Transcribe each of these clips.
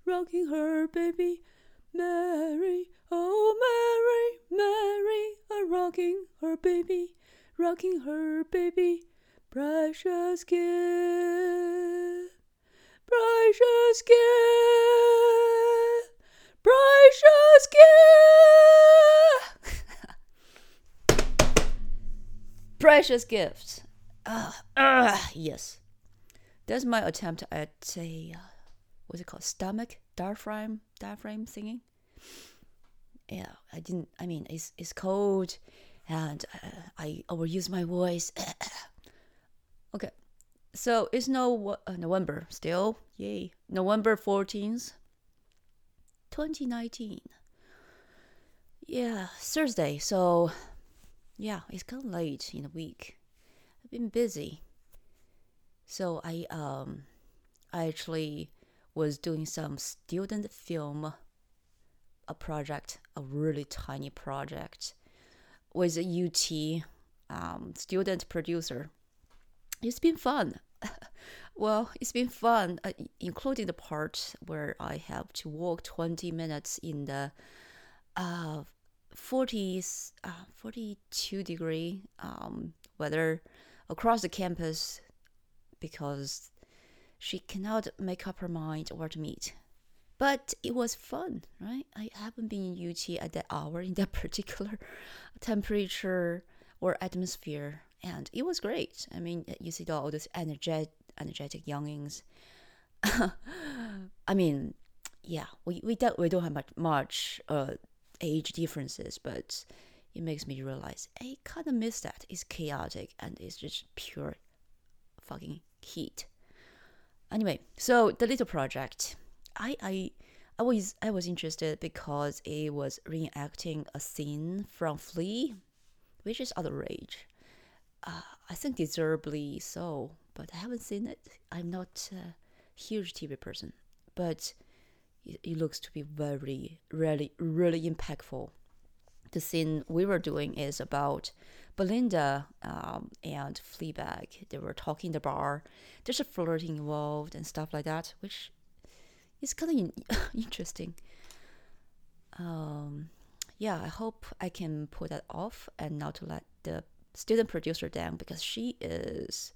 rocking her baby. Mary, oh Mary, Mary, rocking her baby, rocking her baby. Precious gift, precious gift, precious gift. Precious gift. Yes. That's my attempt at a what's it called? Stomach diaphragm singing. Yeah, I mean, it's cold, and I overuse my voice. Okay, so it's November still. Yay, November 14th, 2019. Yeah, Thursday. So yeah, it's kind of late in the week. I've been busy. So I actually was doing some student film, a project, a really tiny project with a UT student producer. It's been fun. Well, it's been fun, including the part where I have to walk 20 minutes in the 42 degree weather across the campus because she cannot make up her mind where to meet. But it was fun, right? I haven't been in UT at that hour in that particular temperature or atmosphere, and it was great. I mean, you see all these energetic youngins. I mean, yeah, we don't have much age differences, but it makes me realize I kind of miss that. It's chaotic and it's just pure fucking heat. Anyway, so the little project, I was interested because it was reenacting a scene from Flea, which is outrage. I think deservedly so, but I haven't seen it. I'm not a huge TV person, but it looks to be very, really, really impactful. The scene we were doing is about Belinda and Fleabag. They were talking in the bar. There's a flirting involved and stuff like that, which is kind of interesting. Yeah, I hope I can pull that off and not to let the student producer down because she is.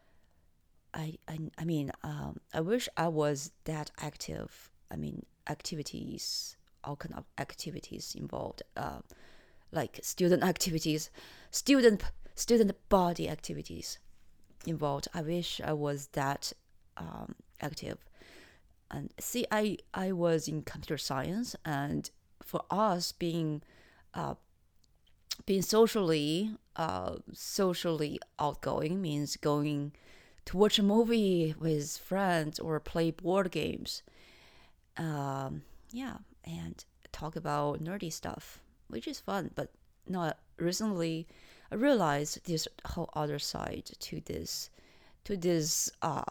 I mean, I wish I was that active. I mean, activities, all kind of activities involved. Like student activities, student body activities involved. I wish I was that active. And see, I was in computer science, and for us being socially outgoing means going to watch a movie with friends or play board games. Yeah, and talk about nerdy stuff, which is fun. But not recently, I realized this whole other side to this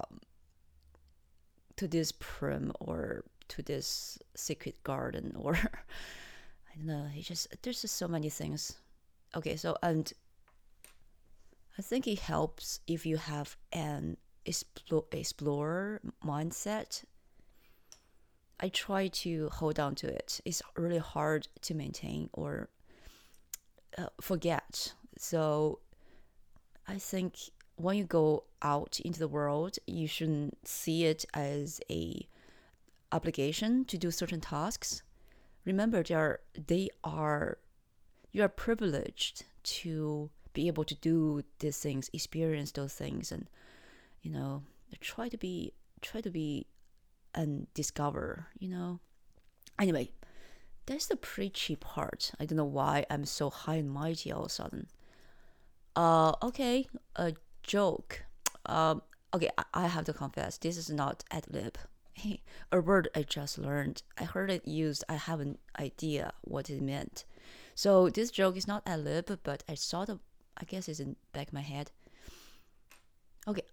to this prim or to this secret garden or I don't know. There's just so many things. Okay, so and I think it helps if you have an explorer mindset. I try to hold on to it. It's really hard to maintain or forget. So I think when you go out into the world, you shouldn't see it as a obligation to do certain tasks. Remember, you are privileged to be able to do these things, experience those things, and try to be and discover. Anyway, that's the preachy part. I don't know why I'm so high and mighty all of a sudden. Okay, a joke. Okay, I have to confess, this is not ad lib. Hey, a word I just learned. I heard it used. I have an idea what it meant. So this joke is not ad lib, but I guess it's in the back of my head. Okay.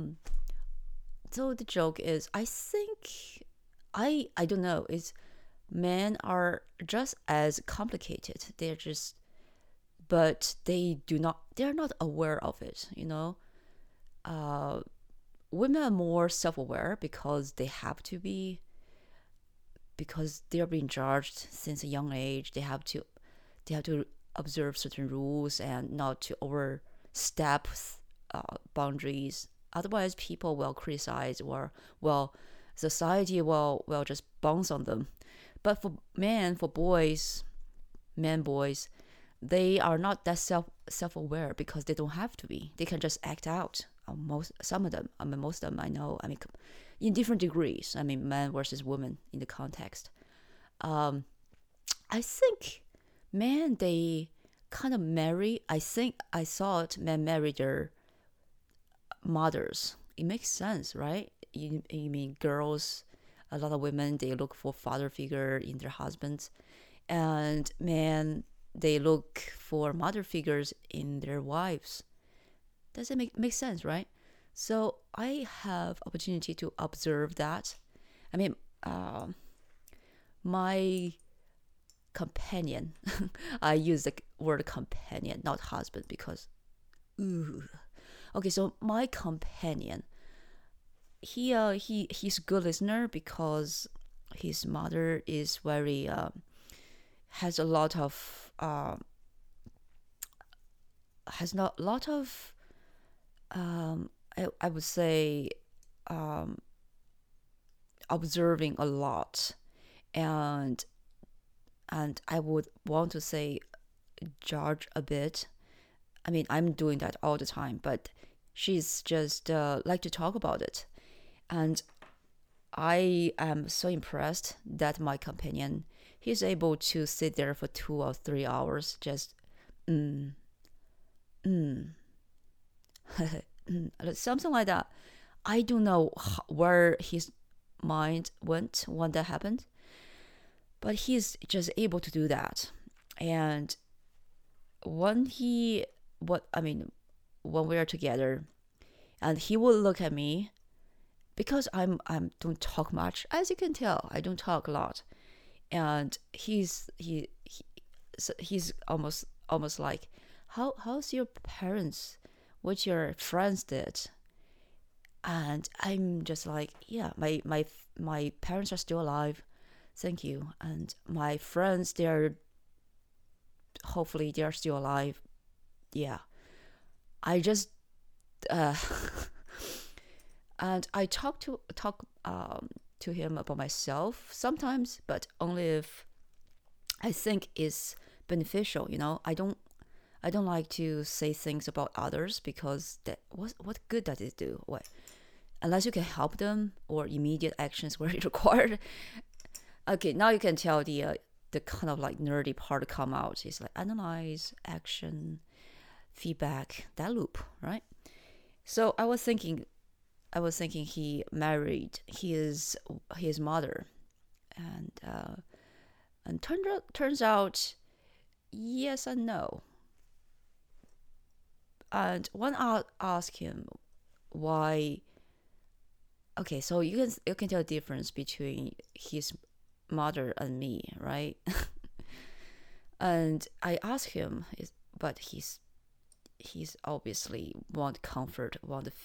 So the joke is, I think, I don't know. It's men are just as complicated. But they're not aware of it. Women are more self-aware because they have to be because they're being judged since a young age. They have to observe certain rules and not to overstep boundaries. Otherwise, people will criticize, or well, society will just bounce on them. But for boys, boys, they are not that self aware because they don't have to be. They can just act out. Some of them, most of them I know. In different degrees. Man versus woman in the context. Um, I think men, they kind of marry. I think I thought men marry their mothers. It makes sense, right? You mean girls? A lot of women, they look for father figure in their husbands, and men, they look for mother figures in their wives. Does it make sense, right? So I have opportunity to observe that. I mean, my companion, I use the word companion, not husband, because ooh. Okay, so my companion, he's a good listener because his mother is very has a lot of has not lot of I would say um, observing a lot, and I would want to say judge a bit. I'm doing that all the time, but she's just like to talk about it, and I am so impressed that my companion, he's able to sit there for 2 or 3 hours just mm, mm, something like that. I don't know where his mind went when that happened, but he's just able to do that. And when he, what I mean, when we are together, and he will look at me because I'm don't talk much, as you can tell. I don't talk a lot, and he's almost like, how's your parents? What your friends did? And I'm just like, yeah, my parents are still alive, thank you. And my friends, they're hopefully they're still alive. Yeah, I just uh, and I talk to him about myself sometimes, but only if I think it's beneficial. I don't like to say things about others because that what good does it do? What, unless you can help them or immediate actions were required. Okay, now you can tell the kind of like nerdy part come out. It's like analyze, action, feedback, that loop, right? So I was thinking he married his mother, and turns out yes and no. And when I ask him why, okay, so you can tell the difference between his mother and me, right? And I ask him, but he's obviously want comfort, want the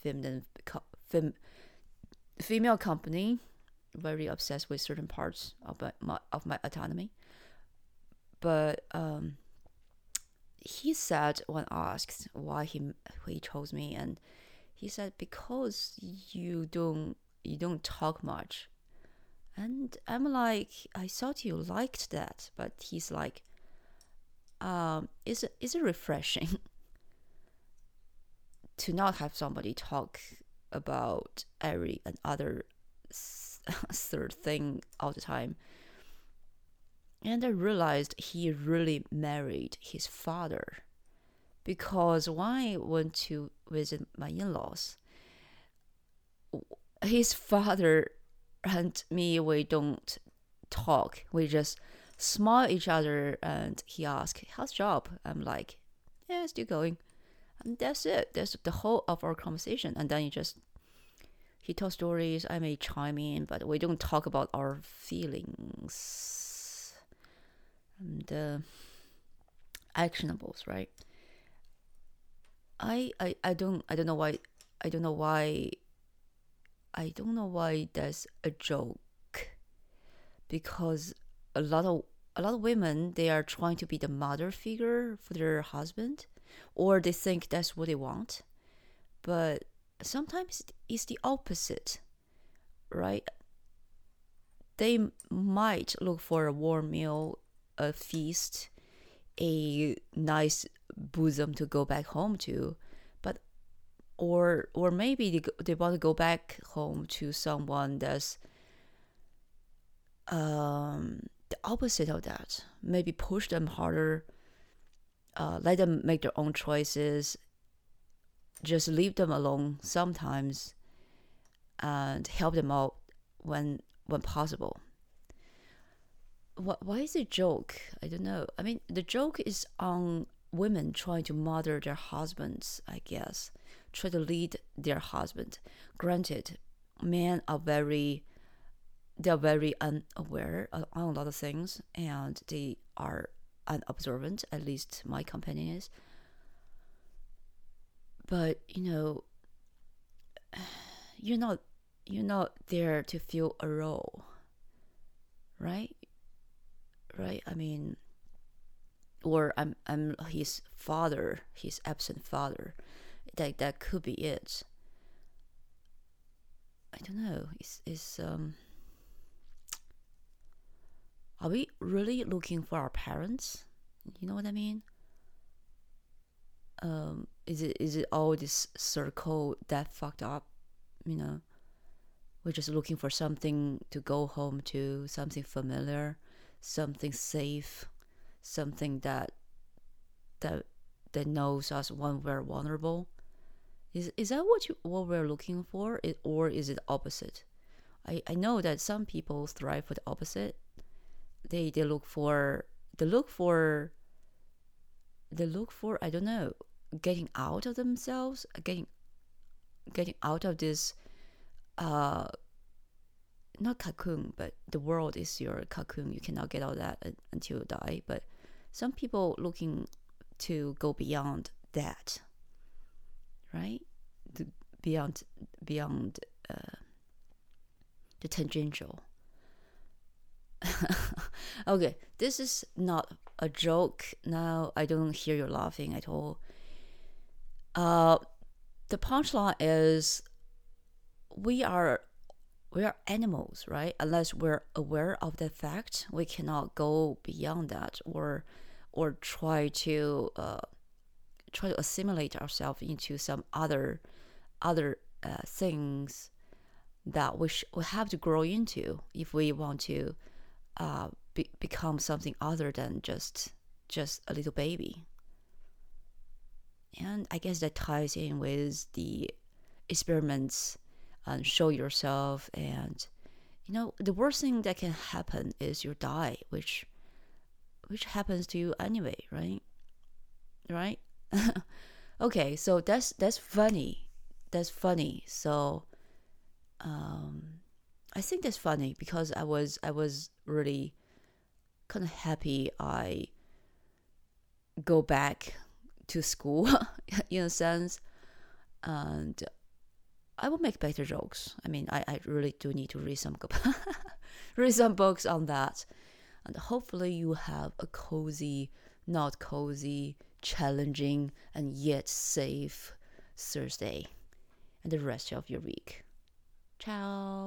female company, very obsessed with certain parts of my autonomy. But he said when asked why he chose me, and he said because you don't talk much. And I'm like, I thought you liked that, but he's like, is it refreshing to not have somebody talk about every and other third thing all the time? And I realized he really married his father, because when I went to visit my in-laws, his father and me, we don't talk. We just smile at each other, and he asks, how's job? I'm like, yeah, still going. And that's it. That's the whole of our conversation. And then he tells stories, I may chime in, but we don't talk about our feelings and actionables, right? I don't know why I don't know why I don't know why that's a joke, because a lot of a lot of women, they are trying to be the mother figure for their husband, or they think that's what they want. But sometimes it's the opposite, right? They might look for a warm meal, a feast, a nice bosom to go back home to, but or maybe they want to go back home to someone that's the opposite of that. Maybe push them harder, let them make their own choices, just leave them alone sometimes, and help them out when possible. Why is it a joke? I don't know. I mean, the joke is on women trying to mother their husbands, I guess, try to lead their husband. Granted, men are they're very unaware on a lot of things, and they are unobservant. At least my companion is. But you're not there to fill a role, right? Right? I mean, or I'm his father, his absent father. That could be it. I don't know. Is Are we really looking for our parents? You know what I mean? Is it all this circle that fucked up? You know, we're just looking for something to go home to, something familiar, something safe, something that that knows us when we're vulnerable. Is that what we're looking for, or is it opposite? I know that some people thrive for the opposite. They look for they look for, I don't know, getting out of themselves, getting out of this, uh not cocoon, but the world is your cocoon. You cannot get out of that until you die. But some people looking to go beyond that, right? The, beyond the tangential. Okay, this is not a joke. Now I don't hear you laughing at all. Uh, the punchline is we are animals, right? Unless we're aware of that fact, we cannot go beyond that, or try to assimilate ourselves into some other things that we have to grow into if we want to become something other than just a little baby. And I guess that ties in with the experiments and show yourself. And the worst thing that can happen is you die, which happens to you anyway, right? Okay, so that's funny. That's funny. So I think that's funny because I was really kind of happy I go back to school in a sense, and I will make better jokes. I mean, I really do need to read some read some books on that, and hopefully you have a cozy, not cozy, challenging, and yet safe Thursday and the rest of your week. Ciao.